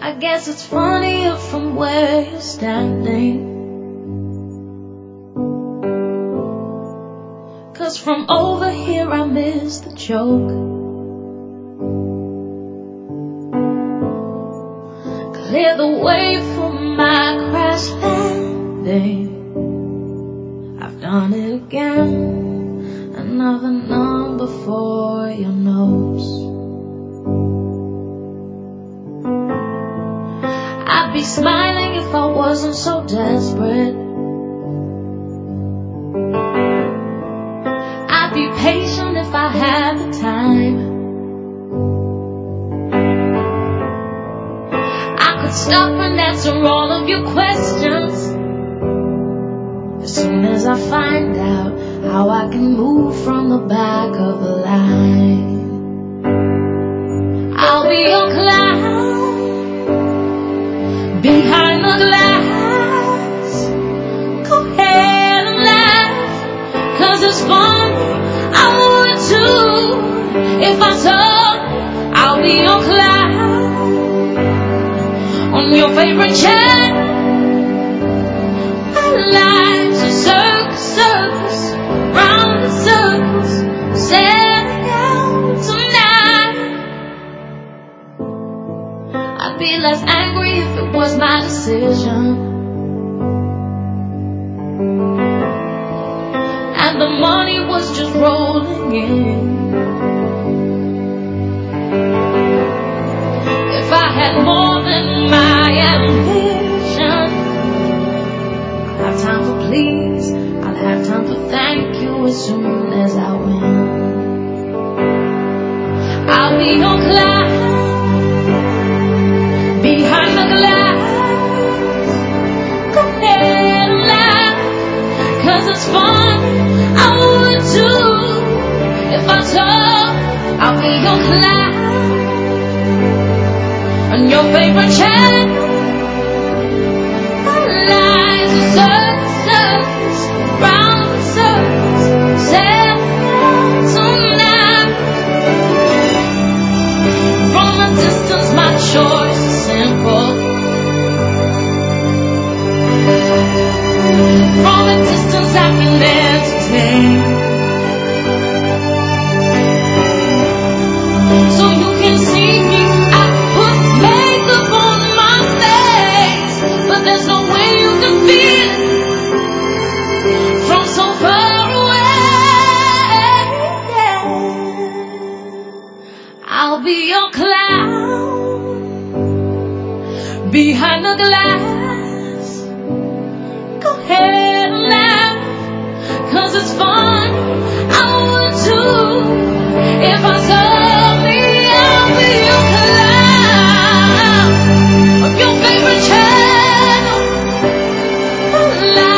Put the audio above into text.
I guess it's funnier from where you're standing, 'cause from over here I miss the joke. Clear the way for my crash landing. I've done it again, another number for your nose. I'd be smiling if I wasn't so desperate. I'd be patient if I had the time. I could stop and answer all of your questions as soon as I find out how I can move from the back of the line. I'll be your clown behind the glass. Go ahead and laugh, 'cause it's fun. I would too if I told you I'll be your clown on your favorite channel. My life's a circus, circus, round in circles, setting out tonight. I'd be less angry if it was my decision, and the money was just rolling in. If I had more than my ambition, I'd have time for please, I'd have time for thank you as soon as I win. I'll be your clown behind the glass. Go ahead and laugh, 'cause it's fun. I would too if I told I'll be your clown on your favorite channel. My life's a circus, circus, round in circles, setting out tonight. From a distance my choice is simple. From a distance I can entertain, so you can see me. I put makeup on my face, but there's no way you can feel it from so far away. I'll be your clown behind the glass. Go ahead and laugh, 'cause it's fun. I would too if I told me I'll be your clown of your favorite channel. My